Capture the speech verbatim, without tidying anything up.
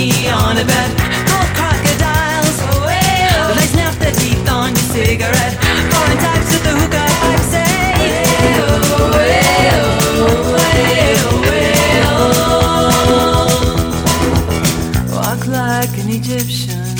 money on a bet. Gold crocodiles, they snap their teeth on your cigarette. Foreign types with the hookah pipe say, way-oh, way-oh, way-oh, way-oh. Walk like an Egyptian,